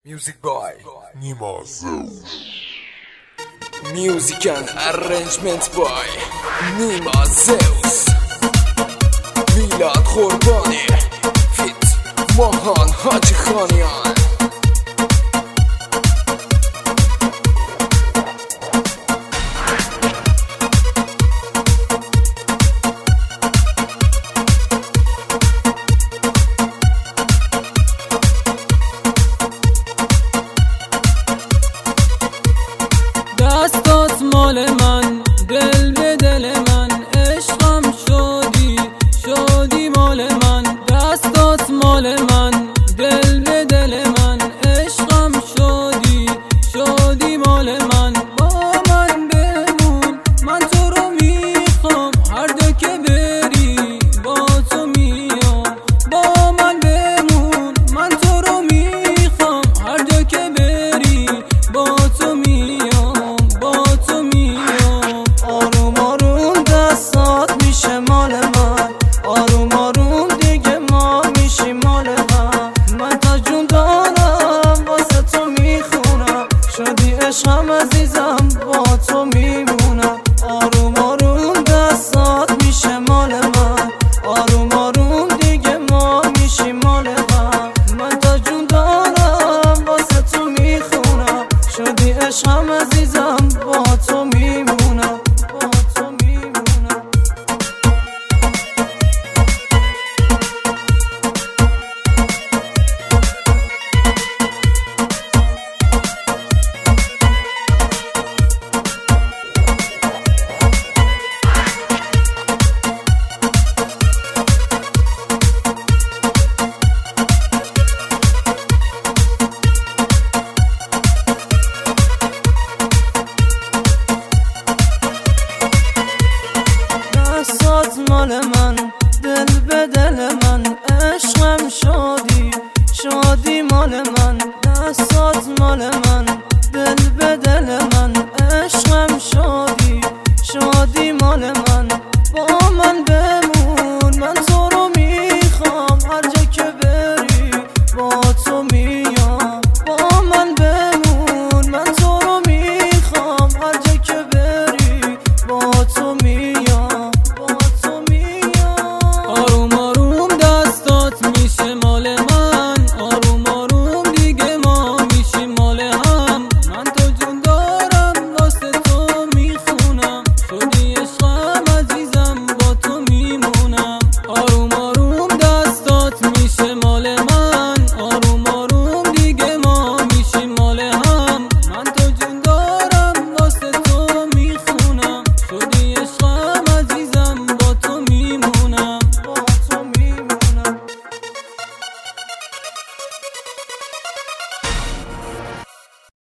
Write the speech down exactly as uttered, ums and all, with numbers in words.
Music by Nima Zeus. Music and arrangement by Nima Zeus. Milad Khorbani Fit Mahan Haji Khanian. دستات مال من، دل به دل من، عشقم شدی، شدی مال من. دستات مال من، دل به دل من، عشقم شدی، شدی مال من. با من بمون، من تو رو میخوام، هر جا که بری با تو میام. با من بمون، من تو رو میخوام، هر جا که بری با تو میام. عشقم عزیزم با تو میمونم، آروم آروم دستات میشه مال من، آروم آروم دیگه ما میشیم مال هم. من تا جون دارم واسه تو میخونم، شدی عشقم عزیزم با تو میمونم، با تو میمونم. دستات مال من، دل به دل من، عشقم شدی، شدی مال من. دستات مال من